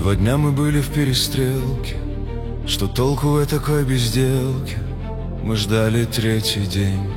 2 дня мы были в перестрелке. Что толку в такой безделке? Мы ждали 3-й день.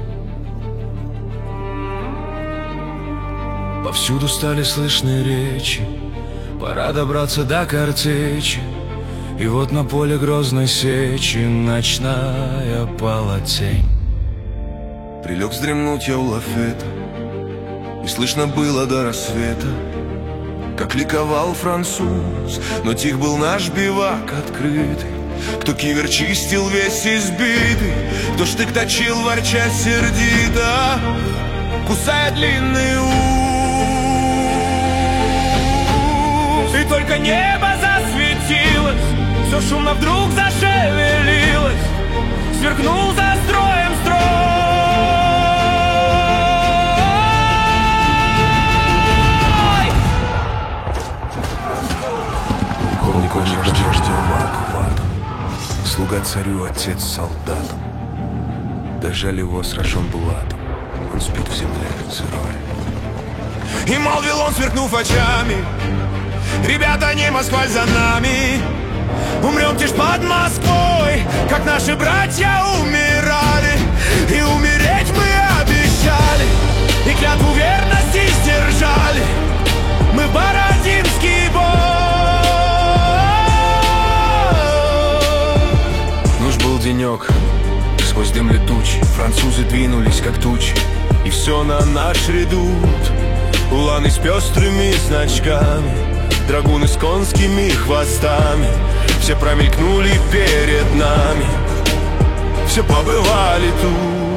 Повсюду стали слышны речи, пора добраться до картечи. И вот на поле грозной сечи ночная пала тень. Прилег вздремнуть я у лафета, и слышно было до рассвета, как ликовал француз, но тих был наш бивак открытый. Кто кивер чистил весь избитый, кто штык точил, ворча сердито, кусая длинный ус. И только небо засветилось, все шумно вдруг зашевелилось, сверкнул за строем строй. Полковник ждал вахватом, слуга царю, отец солдатам. Дожаль его сражен булатом, он спит в земле сырой. И молвил он, сверкнув очами: ребята, не Москва за нами, умрем тишь под Москвой, как наши братья умирали. И умереть мы обещали, и клятву верности сдержали. Мы в Бородинский бой. Ночь был денек, сквозь дым летучий французы двинулись, как тучи, и все на наш редут. Уланы с пестрыми значками, драгуны с конскими хвостами, все промелькнули перед нами, все побывали тут.